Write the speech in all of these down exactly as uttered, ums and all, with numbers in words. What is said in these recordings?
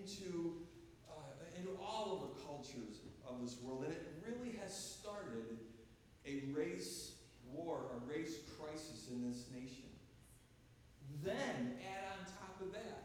into, uh, into all of the cultures of this world. And it really has started a race war, a race crisis in this nation. Then, add on top of that,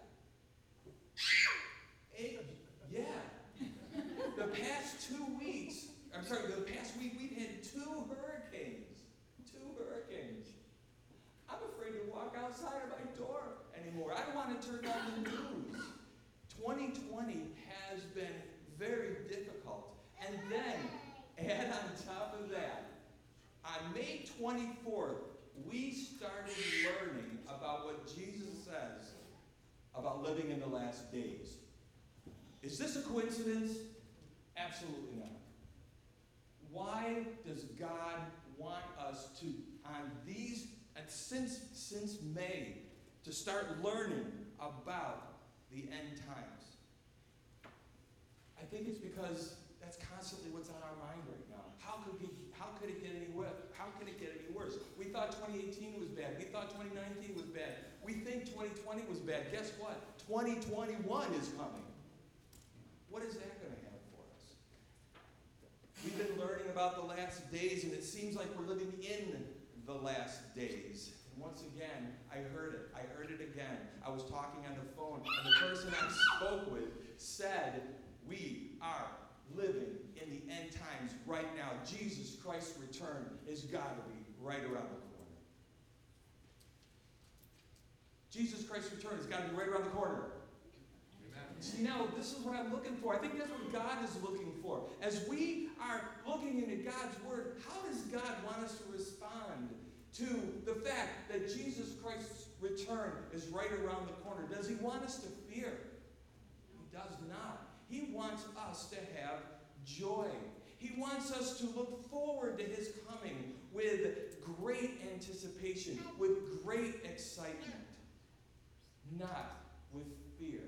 a, yeah, the past two weeks, I'm sorry, the past week we've had two hurricanes. Two hurricanes. I'm afraid to walk outside of my door anymore. I don't want to turn on the news. twenty twenty has been very difficult. And then, add on top of that, on May twenty-fourth, we started learning about what Jesus says about living in the last days. Is this a coincidence? Absolutely not. Why does God want us to, on these, and since, since May, to start learning about the end times? I think it's because that's constantly what's on our mind right now. How could it, how could it get any worse? How could it get any worse? We thought twenty eighteen was bad. We thought twenty nineteen was bad. We think twenty twenty was bad. Guess what? twenty twenty-one is coming. What is that going to have for us? We've been learning about the last days, and it seems like we're living in the last days. And once again, I heard it. I heard it again. I was talking on the phone, and the person I spoke with said, we are living in the end times right now. Jesus Christ's return has got to be right around the corner. Jesus Christ's return has got to be right around the corner. Amen. See, now, this is what I'm looking for. I think that's what God is looking for. As we are looking into God's Word, how does God want us to respond to the fact that Jesus Christ's return is right around the corner? Does he want us to fear? He does not. He wants us to have joy. He wants us to look forward to his coming with great anticipation, with great excitement, not with fear.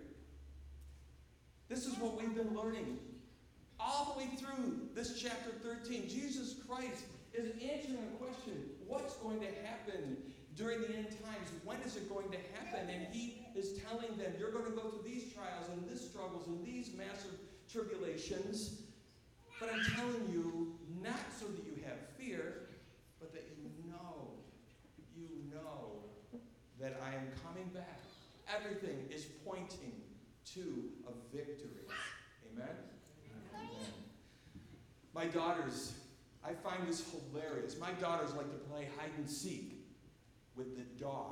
This is what we've been learning all the way through this chapter thirteen. Jesus Christ is answering a question, what's going to happen during the end times? When is it going to happen? And he is telling them, you're going to go through these trials and these struggles and these massive tribulations. But I'm telling you, not so that you have fear, but that you know, you know that I am coming back. Everything is pointing to a victory. Amen? Amen. My daughters, I find this hilarious. My daughters like to play hide and seek with the dog.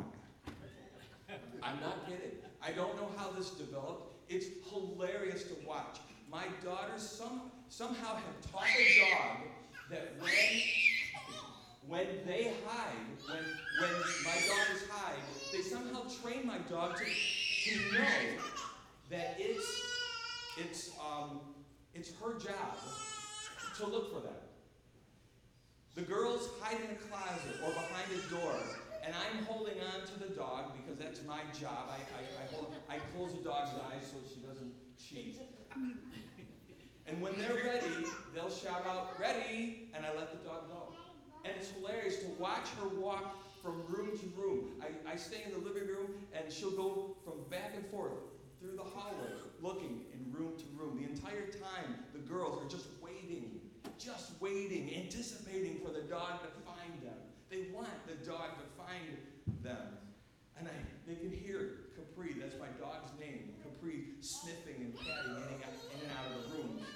I'm not kidding. I don't know how this developed. It's hilarious to watch. My daughters some, somehow have taught the dog that when, when they hide, when, when my daughters hide, they somehow train my dog to, to know that it's, it's, um, it's her job to look for them. The girls hide in a closet or behind a door, and I'm holding on to the dog because that's my job. I, I, I, hold, I close the dog's eyes so she doesn't cheat. And when they're ready, they'll shout out, ready, and I let the dog go. And it's hilarious to watch her walk from room to room. I, I stay in the living room, and she'll go from back and forth through the hallway, looking in room to room. The entire time, the girls are just waiting, just waiting, anticipating for the dog to find them. They want the dog to find them. And I, they can hear Capri, that's my dog's name, Capri sniffing and patting in and out of the room.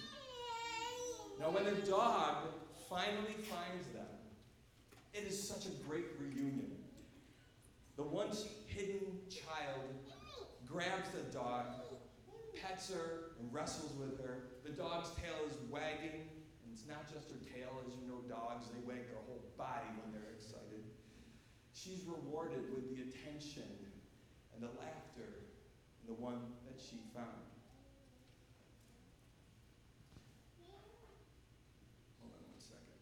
Now when the dog finally finds them, it is such a great reunion. The once hidden child grabs the dog, pets her, and wrestles with her. The dog's tail is wagging, and it's not just her tail. As you know, dogs, they wag their whole body when they're excited. She's rewarded with the attention and the laughter and the one that she found. Hold on one second.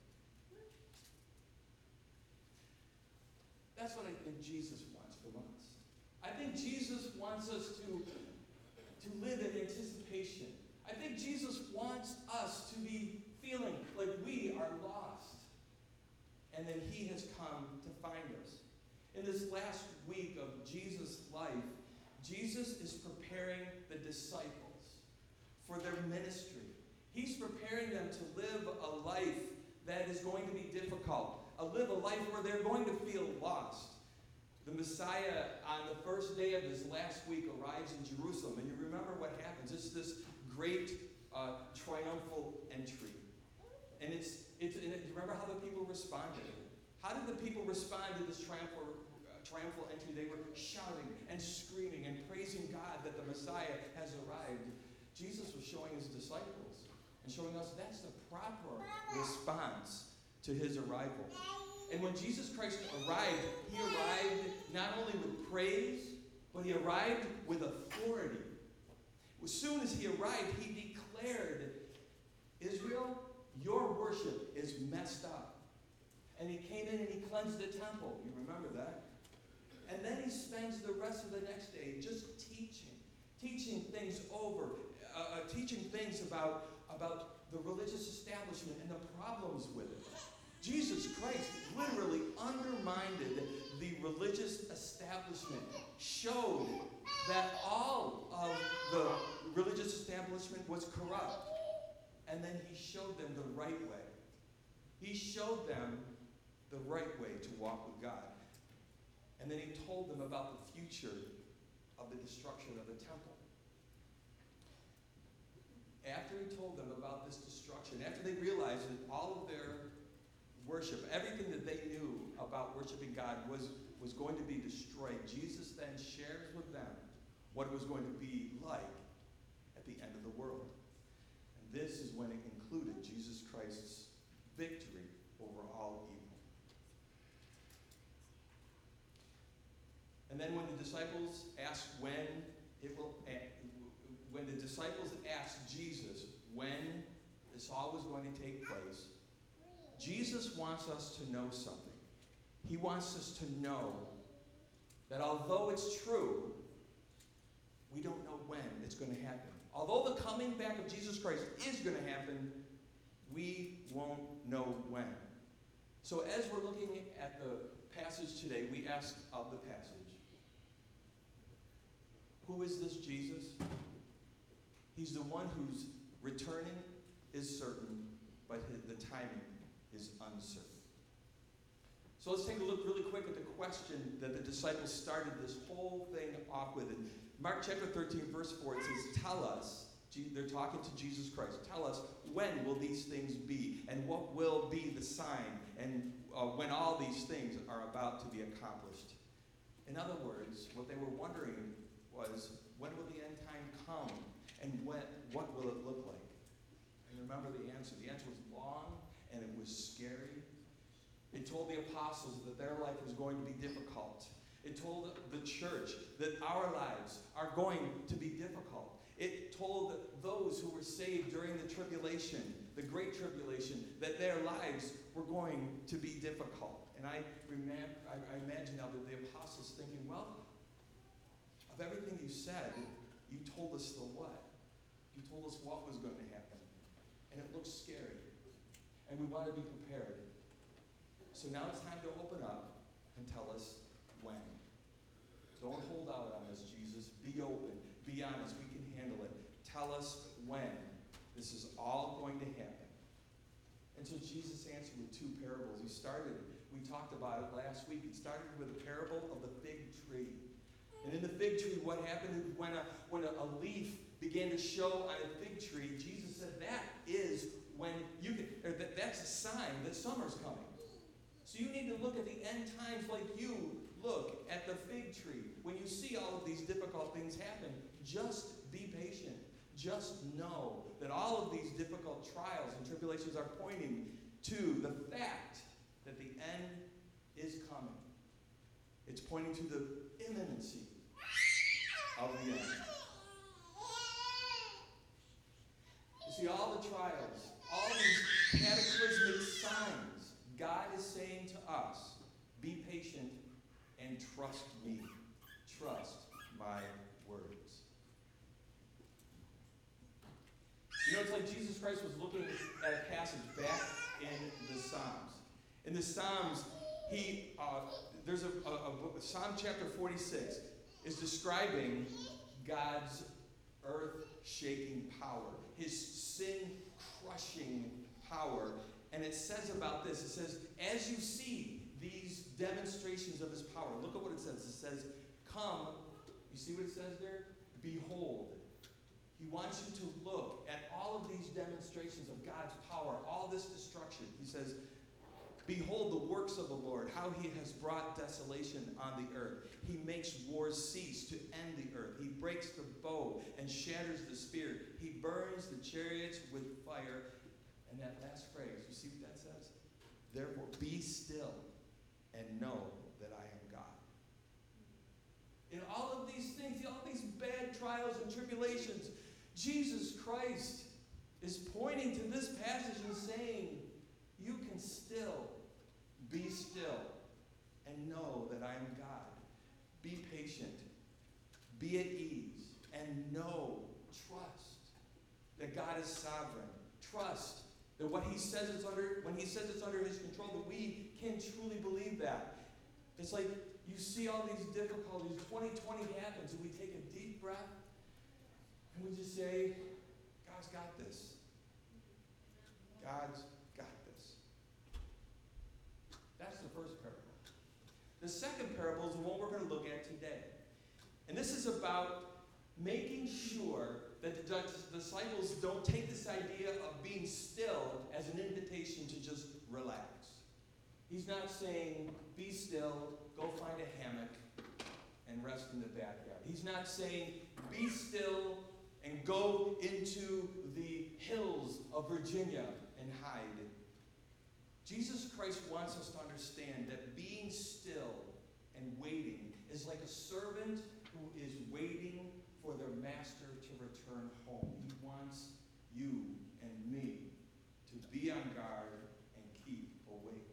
That's what I think Jesus wants from us. I think Jesus wants us to, to live in anticipation. I think Jesus wants us to be feeling like we are lost and that he has come to find us. In this last week of Jesus' life, Jesus is preparing the disciples for their ministry. He's preparing them to live a life that is going to be difficult, a live a life where they're going to feel lost. The Messiah, on the first day of his last week, arrives in Jerusalem, and you remember what happens. It's this great uh, triumphal entry. And it's, it's and it, you remember how the people responded? How did the people respond to this triumphal, uh, triumphal entry? They were shouting and screaming and praising God that the Messiah has arrived. Jesus was showing his disciples and showing us that's the proper response to his arrival. And when Jesus Christ arrived, he arrived not only with praise, but he arrived with authority. As soon as he arrived, he declared, Israel, your worship is messed up. And he came in and he cleansed the temple. You remember that? And then he spends the rest of the next day just teaching, teaching things over, uh, uh, teaching things about, about the religious establishment and the problems with it. Jesus Christ literally undermined the religious establishment, showed that all of the religious establishment was corrupt. And then he showed them the right way. He showed them the right way to walk with God. And then he told them about the future of the destruction of the temple. After he told them about this destruction, after they realized that all of their worship, everything that they knew about worshiping God was, was going to be destroyed, Jesus then shares with them what it was going to be like at the end of the world. And this is when it included Jesus Christ's victory over all evil. And then when the disciples asked when it will, when the disciples asked Jesus when this all was going to take place, Jesus wants us to know something. He wants us to know that although it's true, we don't know when it's going to happen. Although the coming back of Jesus Christ is going to happen, we won't know when. So as we're looking at the passage today, we ask of the passage, who is this Jesus? He's the one whose returning is certain, but his, the timing is uncertain. So let's take a look really quick at the question that the disciples started this whole thing off with. In Mark chapter thirteen, verse four, it says, tell us, they're talking to Jesus Christ, tell us, when will these things be? And what will be the sign? And uh, when all these things are about to be accomplished? In other words, what they were wondering was, when will the end time come? And when, what will it look like? And remember the answer. The answer was long, and it was scary. It told the apostles that their life was going to be difficult. It told the church that our lives are going to be difficult. It told those who were saved during the tribulation, the great tribulation, that their lives were going to be difficult. And I, remember, I, I imagine now that the apostles thinking, well, of everything you said, you told us the what. You told us what was going to happen. And it looks scary. And we want to be prepared. So now it's time to open up and tell us when. Don't hold out on us, Jesus. Be open. Be honest. We can handle it. Tell us when this is all going to happen. And so Jesus answered with two parables. He started, we talked about it last week. He started with a parable of the fig tree. And in the fig tree, what happened when a, when a, a leaf began to show on a fig tree, Jesus said that is when you can, or that, that's a sign that summer's coming. So you need to look at the end times like you look at the fig tree. When you see all of these difficult things happen, just be patient. Just know that all of these difficult trials and tribulations are pointing to the fact that the end is coming. It's pointing to the imminency of the end. You see, all the trials, all these cataclysmic signs, God is saying to us, be patient and trust me. Trust my words. You know, it's like Jesus Christ was looking at a passage back in the Psalms. In the Psalms, he uh, there's a, a, a book, Psalm chapter forty-six is describing God's earth-shaking power, his sin-crushing power. And it says about this, it says, as you see these demonstrations of his power, look at what it says. It says, come, you see what it says there? Behold. He wants you to look at all of these demonstrations of God's power, all this destruction. He says, behold the works of the Lord, how he has brought desolation on the earth. He makes wars cease to end the earth. He breaks the bow and shatters the spear. He burns the chariots with fire. And that last phrase, you see what that says? Therefore, be still and know that I am God. In all of these things, all these bad trials and tribulations, Jesus Christ is pointing to this passage and saying, you can still be still and know that I am God. Be patient. Be at ease. And know, trust that God is sovereign. Trust that what he says is under, when he says it's under his control, that we can truly believe that. It's like you see all these difficulties. twenty twenty happens and we take a deep breath and we just say, God's got this. God's got this. That's the first parable. The second parable is the one we're going to look at today. And this is about making sure that the disciples don't take this idea of being still as an invitation to just relax. He's not saying, be still, go find a hammock and rest in the backyard. He's not saying, be still and go into the hills of Virginia and hide. Jesus Christ wants us to understand that being still and waiting is like a servant who is waiting for their master to return home. He wants you and me to be on guard and keep awake.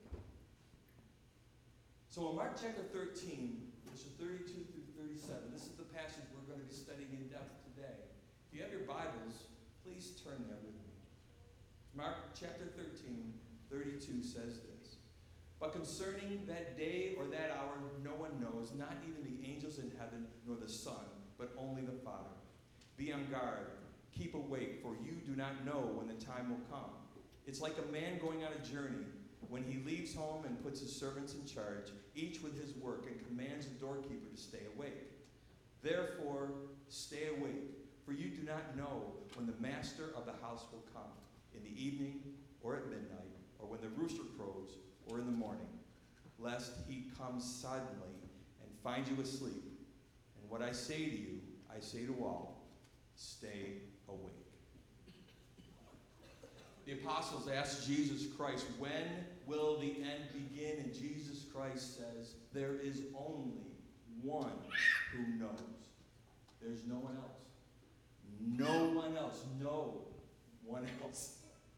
So in Mark chapter thirteen, verses thirty-two through thirty-seven, this is the passage we're going to be studying in depth today. If you have your Bibles, please turn there with me. Mark chapter thirteen, thirty-two says this. But concerning that day or that hour, no one knows, not even the angels in heaven, nor the Son, but only the Father. Be on guard, keep awake, for you do not know when the time will come. It's like a man going on a journey, when he leaves home and puts his servants in charge, each with his work, and commands the doorkeeper to stay awake. Therefore, stay awake, for you do not know when the master of the house will come, in the evening, or at midnight, or when the rooster crows, or in the morning, lest he come suddenly and find you asleep. And what I say to you, I say to all, stay awake. The apostles asked Jesus Christ, when will the end begin? And Jesus Christ says, there is only one who knows. There's no one else. No one else. No one else.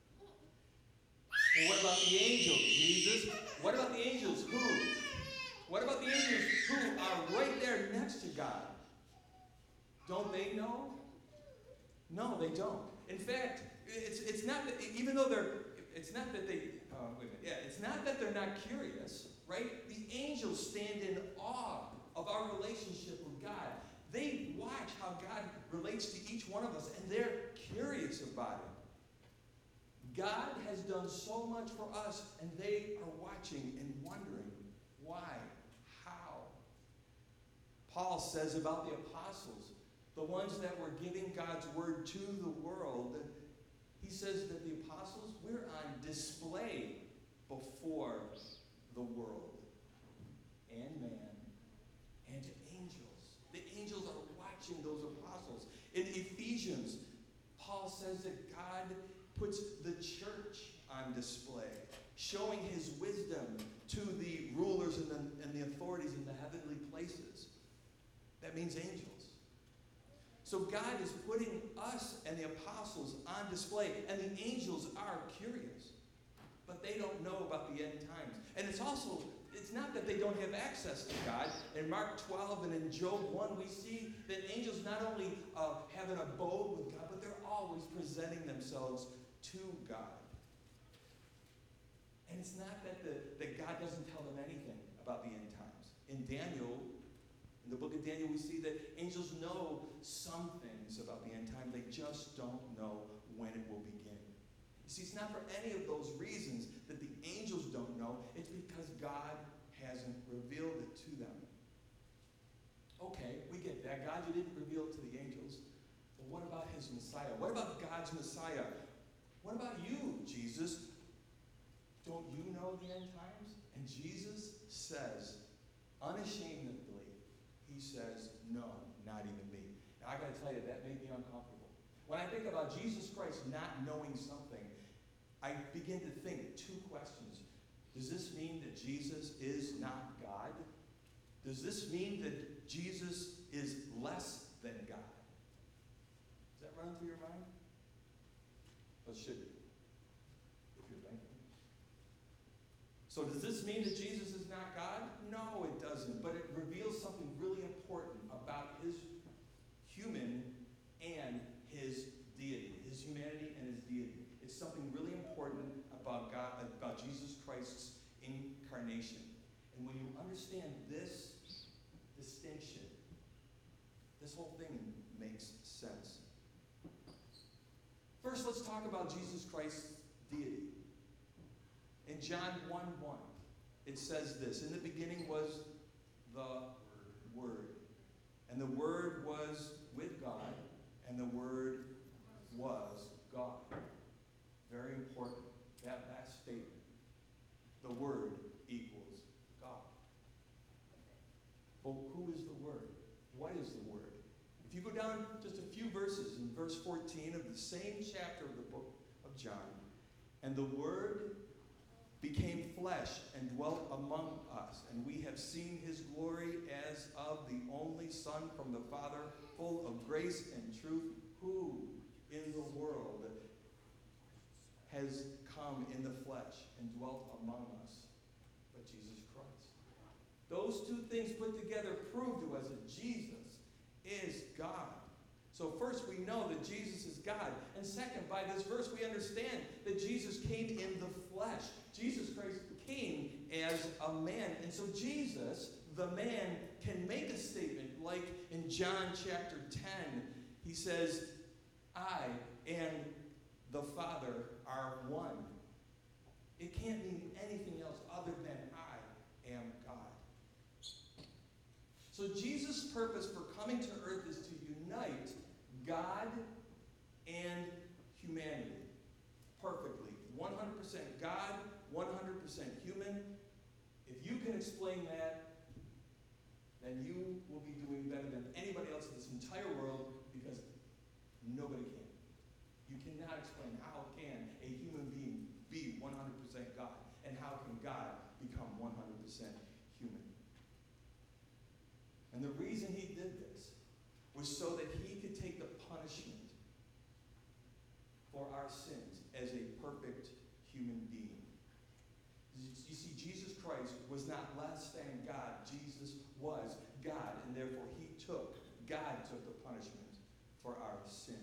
Well, what about the angels, Jesus? What about the angels? Who? What about the angels who are right there next to God? Don't they know? No, they don't. In fact, it's it's not that, even though they're, it's not that they, uh, wait a minute, yeah, it's not that they're not curious, right? The angels stand in awe of our relationship with God. They watch how God relates to each one of us, and they're curious about it. God has done so much for us, and they are watching and wondering why, how. Paul says about the apostles, the ones that were giving God's word to the world, he says that the apostles, we're on display before the world and man and angels. The angels are watching those apostles. In Ephesians, Paul says that God puts the church on display, showing his wisdom to the rulers and the, and the authorities in the heavenly places. That means angels. So God is putting us and the apostles on display, and the angels are curious, but they don't know about the end times. And it's also, it's not that they don't have access to God. In Mark twelve and in Job one, we see that angels not only uh, have an abode with God, but they're always presenting themselves to God. And it's not that, the, that God doesn't tell them anything about the end times. In Daniel, in the book of Daniel, we see that angels know some things moments about the end time. They just don't know when it will begin. You see, it's not for any of those reasons that the angels don't know. It's because God hasn't revealed it to them. Okay, we get that. God, you didn't reveal it to the angels. But what about his Messiah? What about God's Messiah? What about you, Jesus? Don't you know the end times? And Jesus says, unashamedly, he says, no, not even me. Now, I got to tell you, that made me uncomfortable. When I think about Jesus Christ not knowing something, I begin to think two questions. Does this mean that Jesus is not God? Does this mean that Jesus is less than God? Does that run through your mind? Well, it should be, if you're thinking. So does this mean that Jesus is not God? No, it doesn't. But it reveals something really important about his human and his deity, his humanity and his deity. It's something really important about God, about Jesus Christ's incarnation. And when you understand this distinction, this whole thing makes sense. First, let's talk about Jesus Christ's deity. In John one one, it says this, in the beginning was the Word. And the Word was with God, and the Word was God. Very important, that last statement. The Word equals God. Well, who is the Word? What is the Word? If you go down just a few verses, in verse fourteen of the same chapter of the book of John, and the Word became flesh and dwelt among us, and we have seen his glory as of the only Son from the Father, full of grace and truth, who in the world has come in the flesh and dwelt among us, but Jesus Christ. Those two things put together prove to us that Jesus is God. So first we know that Jesus is God. And second, by this verse we understand that Jesus came in the flesh. Jesus Christ came as a man. And so Jesus, the man, can make a statement like in John chapter ten. He says, I and the Father are one. It can't mean anything else other than I am God. So Jesus' purpose for coming to earth is to unite God and humanity perfectly. one hundred percent God, one hundred percent human. If you can explain that, then you will be doing better than anybody else in this entire world, because nobody can. You cannot explain how can a human being be one hundred percent God, and how can God become one hundred percent human. And the reason he did this was so that he could take the punishment for our sins as a perfect human being. You see, Jesus Christ was not less than God. Jesus was God, and therefore he took, God took the punishment for our sin.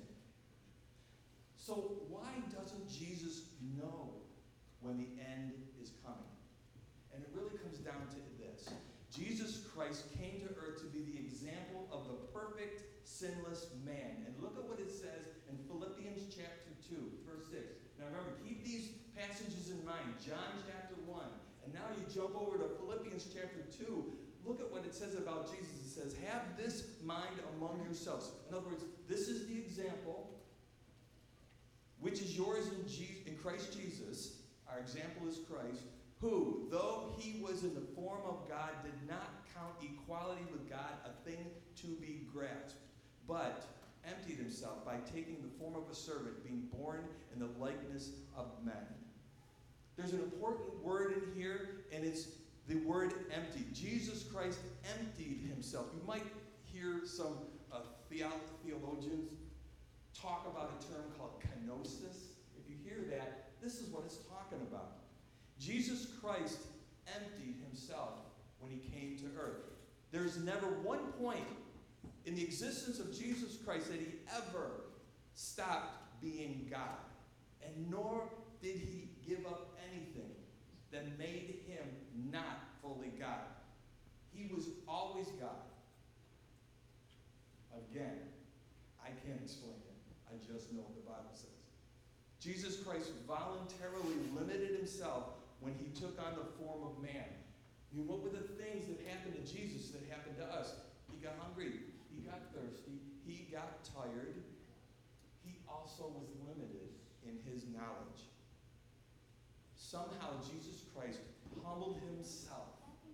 So why doesn't Jesus know when the end is coming? And it really comes down to this. Jesus Christ came to earth to be the example of the perfect, sinless man. And look at what it says in Philippians chapter two, verse six. Now remember, keep these passages in mind. John chapter one. And now you jump over to Philippians chapter two. Look at what it says about Jesus. It says, have this mind among yourselves. In other words, this is the example which is yours in, Je- in Christ Jesus. Our example is Christ, who, though he was in the form of God, did not count equality with God a thing to be grasped, but emptied himself by taking the form of a servant, being born in the likeness of men. There's an important word in here, and it's the word empty. Jesus Christ emptied himself. You might hear some uh, theologians talk about a term called kenosis. If you hear that, this is what it's talking about. Jesus Christ emptied himself when he came to earth. There's never one point in the existence of Jesus Christ that he ever stopped being God. And nor did he give up anything that made him not fully God. He was always God. Again, I can't explain it. I just know what the Bible says. Jesus Christ voluntarily limited himself when he took on the form of man. I mean, what were the things that happened to Jesus that happened to us? He got hungry. He got thirsty. He got tired. He also was limited in his knowledge. Somehow Jesus Christ humbled himself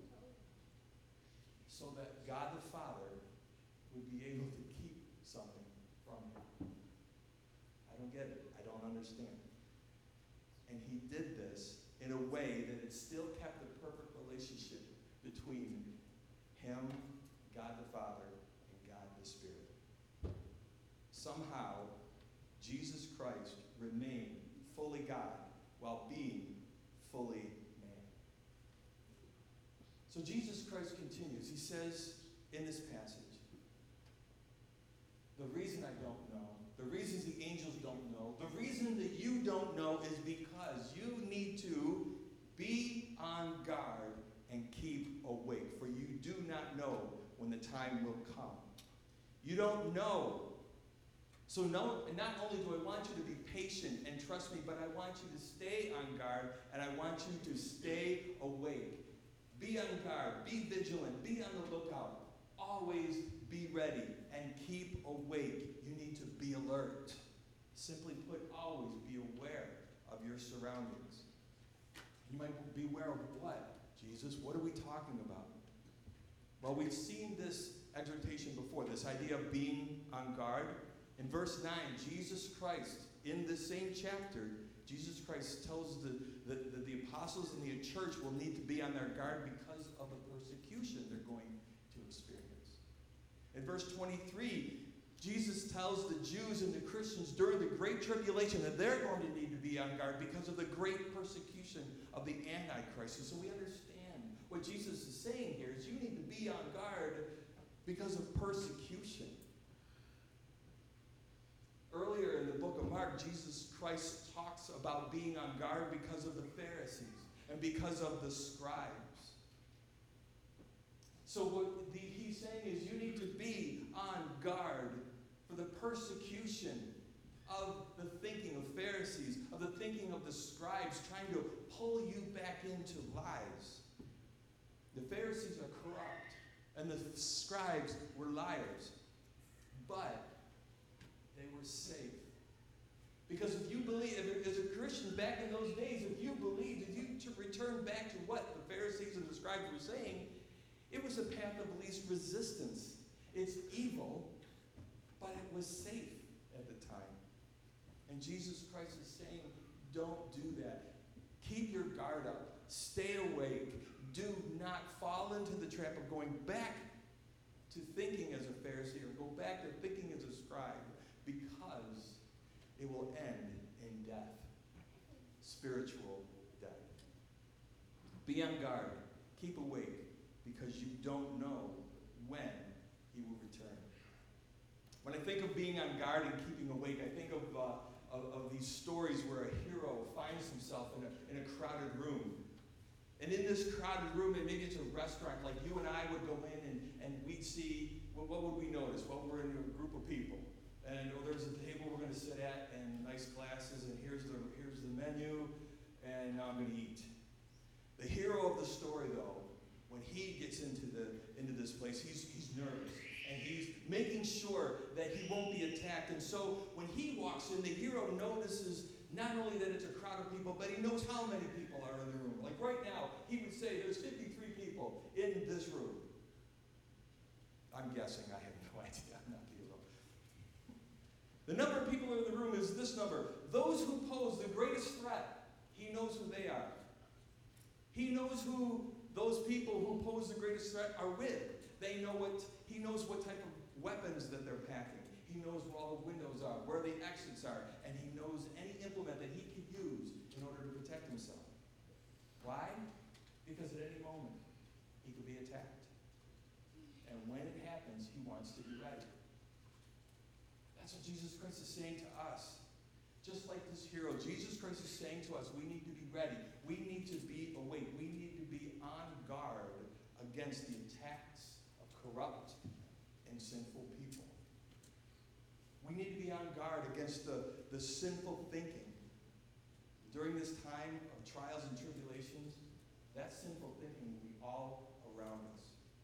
so that God the Father would be able to keep something from him. I don't get it. I don't understand. And he did this in a way that it still kept the perfect relationship between him, God the Father, and God the Spirit. Somehow, Jesus Christ remained fully God while being fully man. So Jesus Christ continues. He says in this passage, the reason I don't know, the reasons the angels don't know, the reason that you don't know is because you need to be on guard and keep awake, for you do not know when the time will come. You don't know. So no, not only do I want you to be patient and trust me, but I want you to stay on guard, and I want you to stay awake. Be on guard, be vigilant, be on the lookout. Always be ready and keep awake. You need to be alert. Simply put, always be aware of your surroundings. You might be aware of what? Jesus, what are we talking about? Well, we've seen this exhortation before, this idea of being on guard. In verse nine, Jesus Christ, in the same chapter, Jesus Christ tells the, the, the, the apostles and the church will need to be on their guard because of the persecution they're going to experience. In verse twenty-three, Jesus tells the Jews and the Christians during the Great Tribulation that they're going to need to be on guard because of the great persecution of the Antichrist. And so we understand what Jesus is saying here is you need to be on guard because of persecution. Earlier in the book of Mark, Jesus Christ talks about being on guard because of the Pharisees and because of the scribes. So what the, he's saying is you need to be on guard for the persecution of the thinking of Pharisees, of the thinking of the scribes, trying to pull you back into lies. The Pharisees are corrupt, and the scribes were liars. But they were safe. Because if you believe, if, as a Christian back in those days, if you believed, if you to return back to what the Pharisees and the scribes were saying, it was a path of least resistance. It's evil, but it was safe at the time. And Jesus Christ is saying, don't do that. Keep your guard up. Stay awake. Do not fall into the trap of going back to thinking as a Pharisee or go back to thinking as a scribe, because it will end in death, spiritual death. Be on guard. Keep awake, because you don't know when he will return. When I think of being on guard and keeping awake, I think of, uh, of, of these stories where a hero finds himself in a, in a crowded room. And in this crowded room, and maybe it's a restaurant, like you and I would go in and, and we'd see, well, what would we notice? Well, we're in a group of people. And oh, there's a table we're going to sit at, and nice glasses, and here's the, here's the menu, and now I'm going to eat. The hero of the story, though, when he gets into, the, into this place, he's, he's nervous. And he's making sure that he won't be attacked. And so when he walks in, the hero notices not only that it's a crowd of people, but he knows how many people are in the room. Like right now, he would say there's fifty-three people in this room. I'm guessing. I have no idea. I'm not the hero. The number of people in the room is this number. Those who pose the greatest threat, he knows who they are. He knows who those people who pose the greatest threat are with. They know what, he knows what type of weapons that they're packing. He knows where all the windows are, where the exits are, and he knows any implement that he could use in order to protect himself. Why? Because at any moment, he could be attacked. And when it happens, he wants to be ready. That's what Jesus Christ is saying to us. Just like this hero, Jesus Christ is saying to us, we need to be ready. We need to be awake. We need to be on guard against the attacks of corrupt and sinful people. We need be on guard against the, the sinful thinking. During this time of trials and tribulations, that sinful thinking will be all around us.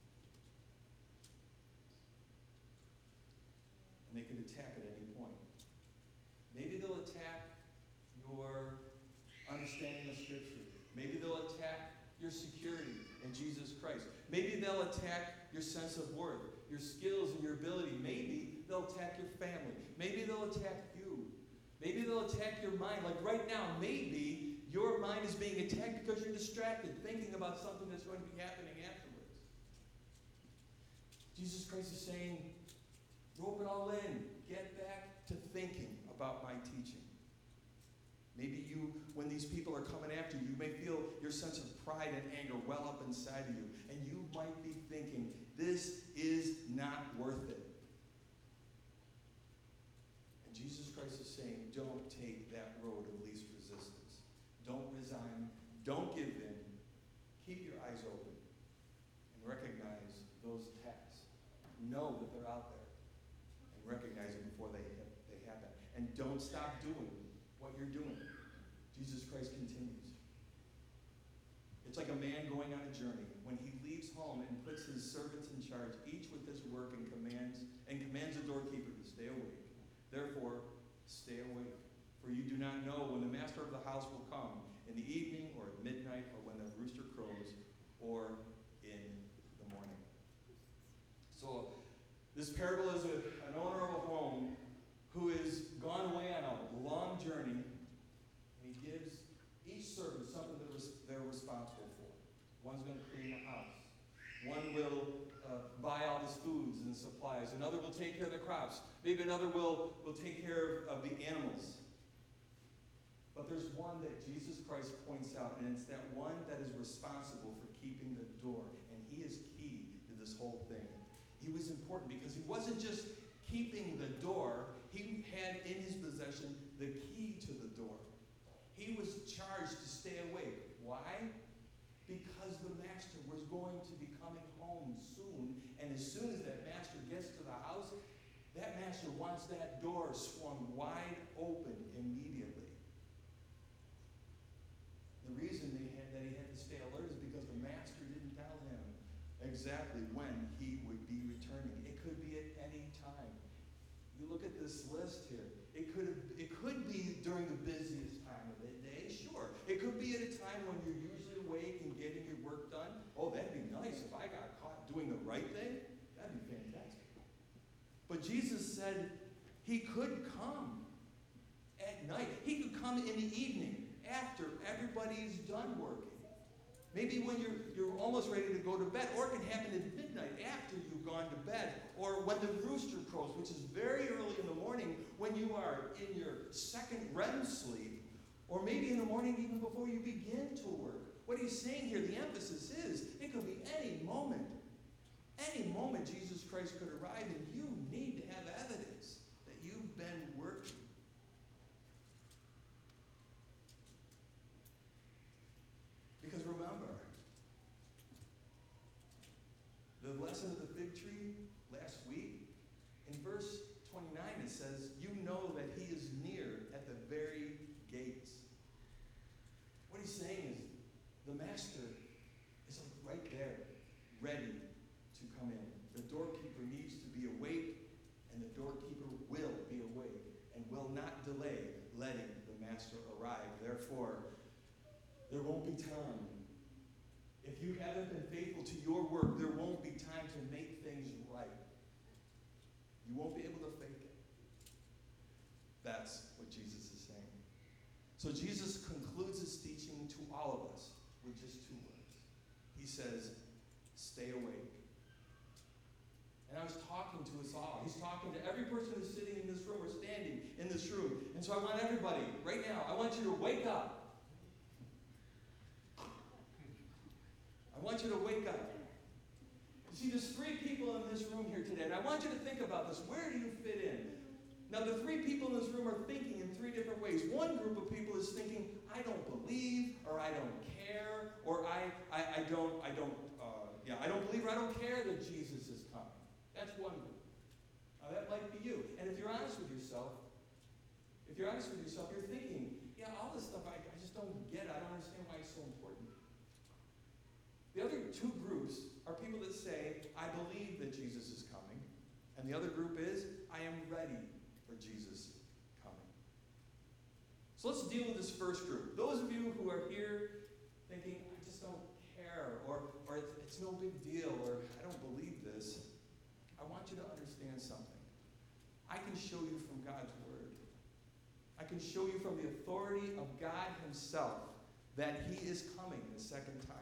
And they can attack at any point. Maybe they'll attack your understanding of Scripture. Maybe they'll attack your security in Jesus Christ. Maybe they'll attack your sense of worth, your skills and your ability. Maybe they'll attack your family. Maybe they'll attack you. Maybe they'll attack your mind. Like right now, maybe your mind is being attacked because you're distracted, thinking about something that's going to be happening afterwards. Jesus Christ is saying, rope it all in. Get back to thinking about my teaching. Maybe you, when these people are coming after you, you may feel your sense of pride and anger well up inside of you. And you might be thinking, this is not worth it. And Jesus Christ is saying, don't take that road of least resistance. Don't resign. Don't give in. Keep your eyes open and recognize those attacks. Know that they're out there and recognize it before they, they happen. And don't stop doing what you're doing. Jesus Christ continues. It's like a man going on a journey. When he leaves home and puts his servants in charge, each with his work, and commands and commands the doorkeeper to stay awake. Therefore, stay awake. For you do not know when the master of the house will come, in the evening or at midnight, or when the rooster crows, or in the morning. So, this parable is a, an owner of a home who has gone away on a long journey. Gives each servant something that was, they're responsible for. One's going to clean the house. One will uh, buy all his foods and supplies. Another will take care of the crops. Maybe another will, will take care of, of the animals. But there's one that Jesus Christ points out, and it's that one that is responsible for keeping the door. And he is key to this whole thing. He was important because he wasn't just keeping the door. He had in his possession the key to the door. He was charged to stay awake. Why? Because the master was going to be coming home soon. And as soon as that master gets to the house, that master wants that door swung wide open immediately. The reason they had, that he had to stay alert is because the master didn't tell him exactly when he would be returning. It could be at any time. You look at this list here. It could have, it could be during the busiest time of the day, sure. It could be at a time when you're usually awake and getting your work done. Oh, that'd be nice if I got caught doing the right thing. That'd be fantastic. But Jesus said he could come at night. He could come in the evening after everybody's done working. Maybe when you're, you're almost ready to go to bed, or it can happen at midnight after you've gone to bed, or when the rooster crows, which is very early in the morning when you are in your second R E M sleep, or maybe in the morning even before you begin to work. What he's saying here, the emphasis is, it could be any moment. Any moment Jesus Christ could arrive, and you need to have evidence that you've been working. Because remember, the lesson of the fig tree last week, in verse twenty-nine it says, you know that he is near at the very gates. What he's saying is, the master is right there, ready to come in. The doorkeeper needs to be awake, and the doorkeeper will be awake, and will not delay letting the master arrive. Therefore, there won't be time. If you haven't been faithful to your work, there won't be time to make things right. You won't be able to fake it. That's what Jesus is saying. So Jesus concludes his teaching to all of us with just two words. He says, stay awake. And I was talking to us all. He's talking to every person who's sitting in this room or standing in this room. And so I want everybody, right now, I want you to wake up. I want you to wake up. You see, there's three people in this room here today, and I want you to think about this. Where do you fit in? Now, the three people in this room are thinking in three different ways. One group of people is thinking, I don't believe, or I don't care, or I, I, I don't, I don't, uh, yeah, I don't believe, or I don't care that Jesus is coming. That's one group. Now, that might be you. And if you're honest with yourself, if you're honest with yourself, you're thinking, yeah, all this stuff I, I just don't get. I don't understand why it's so important. The other two groups are people that say, I believe that Jesus is coming. And the other group is, I am ready for Jesus coming. So let's deal with this first group. Those of you who are here thinking, I just don't care, or, or it's, it's no big deal, or I don't believe this, I want you to understand something. I can show you from God's Word. I can show you from the authority of God Himself that He is coming the second time.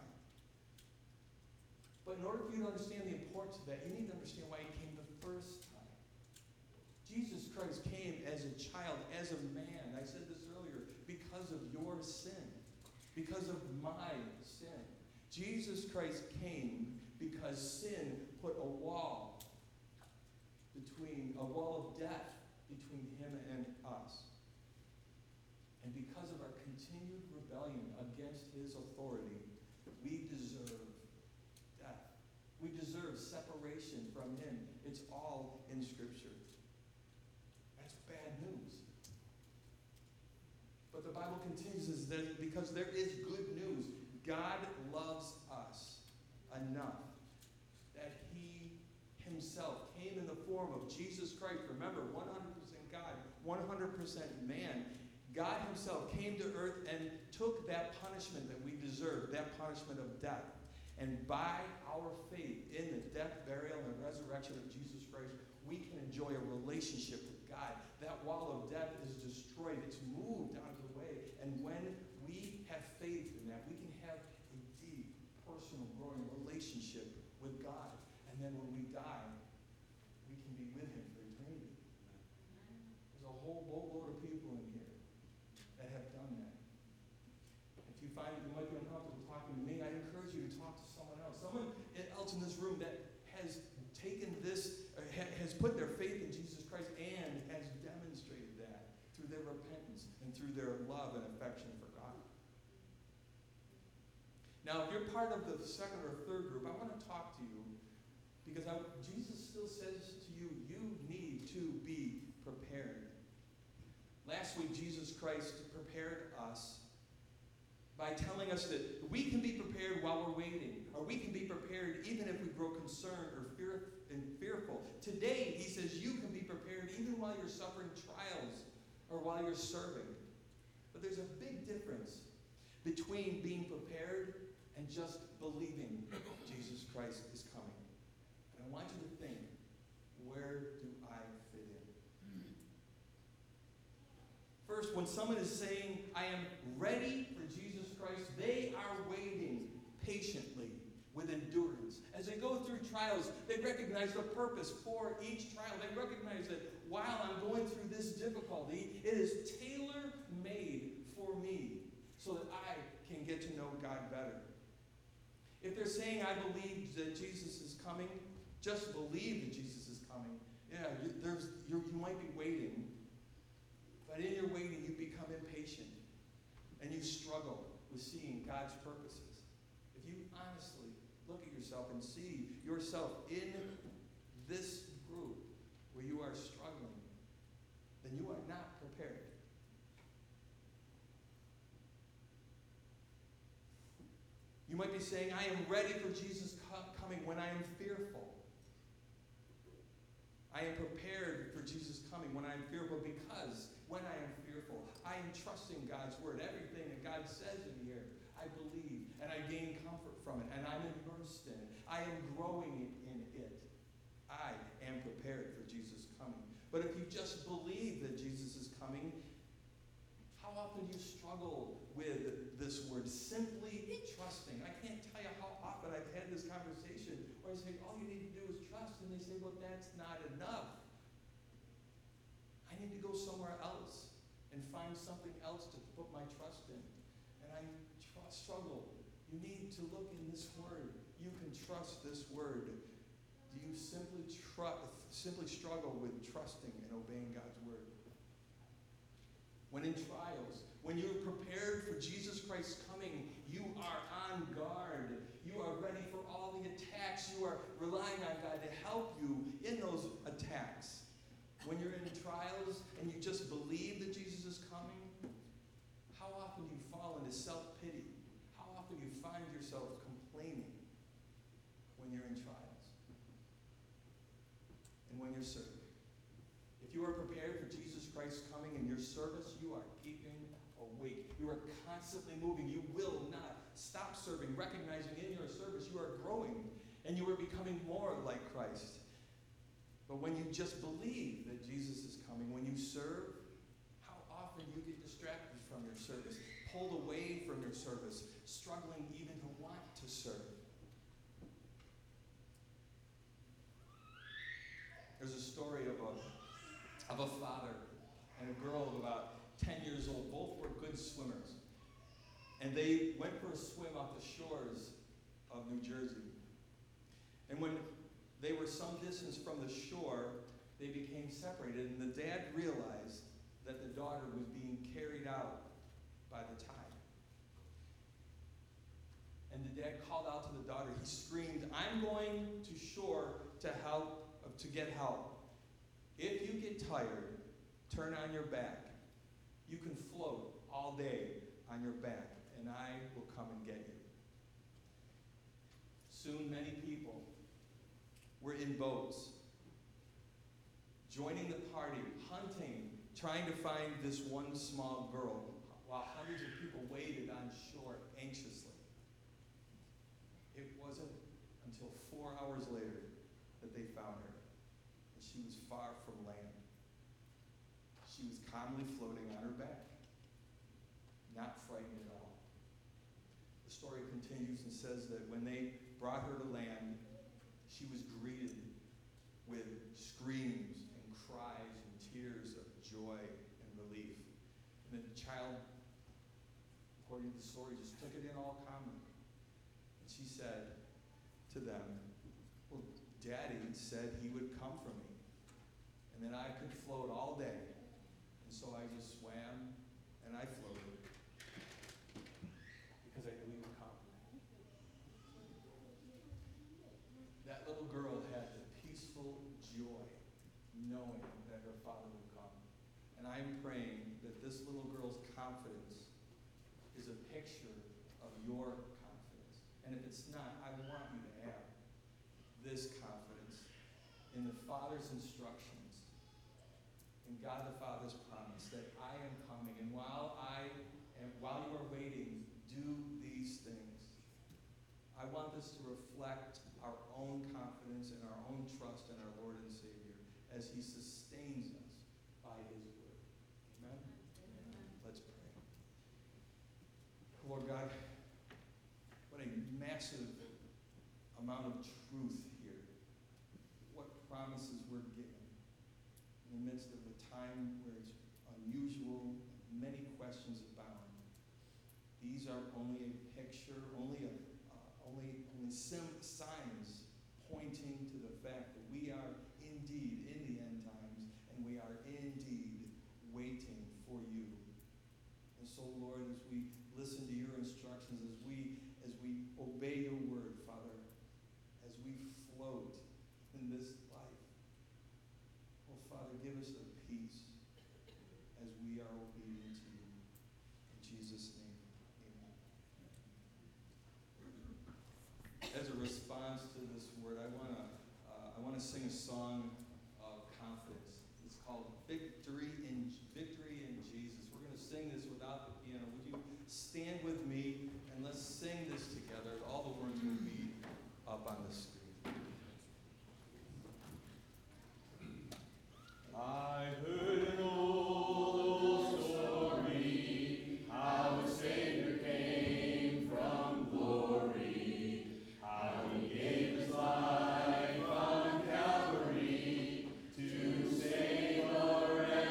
But in order for you to understand the importance of that, you need to understand why He came the first time. Jesus Christ came as a child, as a man. I said this earlier, because of your sin, because of my sin. Jesus Christ came because sin put a wall between, a wall of death between Him and us. And because of our continued rebellion against His authority, we deserve death. We deserve separation from Him. It's all in Scripture. That's bad news. But the Bible continues that because there is good news, God loves us enough that He Himself came in the form of Jesus Christ. Remember, one hundred percent God, one hundred percent man. God Himself came to earth and took that punishment that we deserve, that punishment of death. And by our faith in the death, burial, and resurrection of Jesus Christ, we can enjoy a relationship with God. That wall of death is destroyed. It's moved out of the way. And when we have faith in that, we can have a deep, personal, growing relationship with God. And then when we die, we can be with Him for eternity. There's a whole boatload of people in here that have done that. If you find that you might be uncomfortable talking to me, I encourage you to talk to someone else. Someone else in this room that has taken this, uh, ha- has put their faith in Jesus Christ and has demonstrated that through their repentance and through their love and affection for God. Now, if you're part of the second or third group, I want to talk to you because I, Jesus still says to you, you need to be prepared. Last week, Jesus Christ prepared us by telling us that we can be prepared while we're waiting, or we can be prepared even if we grow concerned or fear and fearful. Today, He says you can be prepared even while you're suffering trials or while you're serving. But there's a big difference between being prepared and just believing Jesus Christ is coming. And I want you to think, where do I fit in? First, when someone is saying, I am ready for Jesus Christ, they are waiting patiently with endurance. As they go through trials, they recognize the purpose for each trial. They recognize that while I'm going through this difficulty, it is tailor-made for me so that I can get to know God better. If they're saying, I believe that Jesus is coming, just believe that Jesus is coming. Yeah, you, there's, you you might be waiting, but in your waiting, you become impatient, and you struggle with seeing God's purposes. If you honestly look at yourself and see yourself in this group where you are struggling, then you are not prepared. You might be saying, I am ready for Jesus coming when I am fearful. I am prepared for Jesus coming when I am fearful because when I am fearful, I am trusting God's word. Everything that God says in here, I believe, and I gain comfort from it, and I'm immersed in it. I am growing in it. I am prepared for Jesus coming. But if you just believe that Jesus is coming, how often do you struggle with this word? Simply trusting. I can't tell you how often I've had this conversation where I say, all you need to do is trust. And they say, well, that's not enough. I need to go somewhere else and find something else to put my trust in. And I tr- struggle. You need to look in this word. You can trust this word. Do you simply trust, simply struggle with trusting and obeying God's word? When in trials, when you're prepared for Jesus Christ's coming, you are on guard. You are ready for all the attacks. You are relying on God to help you in those attacks. When you're in trials and you just believe that Jesus is coming, how often do you fall into self-pity? How often do you find yourself complaining when you're in trials? And when you're serving. If you are prepared for Jesus Christ's coming in your service, you are keeping awake. You are constantly moving. You will not stop serving, recognizing in your service you are growing and you are becoming more like Christ. But when you just believe that Jesus is coming, when you serve, how often do you get distracted from your service, pulled away from your service, struggling even to want to serve? There's a story of a, of a father and a girl of about ten years old. Both were good swimmers. And they went for a swim off the shores of New Jersey. And when they were some distance from the shore, they became separated, and the dad realized that the daughter was being carried out by the tide. And the dad called out to the daughter. He screamed, "I'm going to shore to help, to get help. If you get tired, turn on your back. You can float all day on your back, and I will come and get you." Soon many people were in boats, joining the party, hunting, trying to find this one small girl, while hundreds of people waited on shore anxiously. It wasn't until four hours later that they found her, and she was far from land. She was calmly floating on her back, not frightened at all. The story continues and says that when they brought her to land, she was greeted with screams and cries and tears of joy and relief. And the child, according to the story, just took it in all calmly. And she said to them, "Well, Daddy said he would come for me, and that I could float all day. And so I just swam and I floated because I knew he would come." That little girl had the peaceful joy knowing that her father would come. And I'm praying that this little girl's confidence is a picture of your confidence. And if it's not, I want you to have this confidence in the Father's instructions, in God the Father's promise that I am coming, and while I am, while you are waiting, do these things. I want this to reflect our own confidence and our own trust in our Lord and Savior as He sustains us by His word. Amen? Amen. Let's pray. Lord God, what a massive amount of truth here. What promises we're given in the midst of a time where it's unusual and many questions abound. These are only a picture, only a uh, only, only sim- signs pointing to the fact that we are indeed in the end times, and we are indeed waiting for you. And so, Lord, as we listen to your instructions, as we as we obey your word, Father, as we float in this life, oh Father, give us a peace as we are obedient to you. In Jesus' name, amen. As a response to this word, I want to uh, I want to sing a song of confidence. It's called "Victory in Victory in Jesus." We're going to sing this without the piano. Would you stand with me and let's sing this together? All the words will be up on the screen. I heard an old story, how a Savior came from glory, how he gave his life on Calvary to save a wretch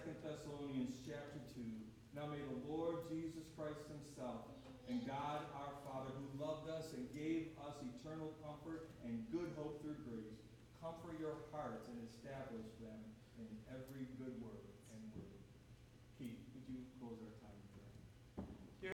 Second Thessalonians chapter two. Now may the Lord Jesus Christ himself and God our Father, who loved us and gave us eternal comfort and good hope through grace, comfort your hearts and establish them in every good work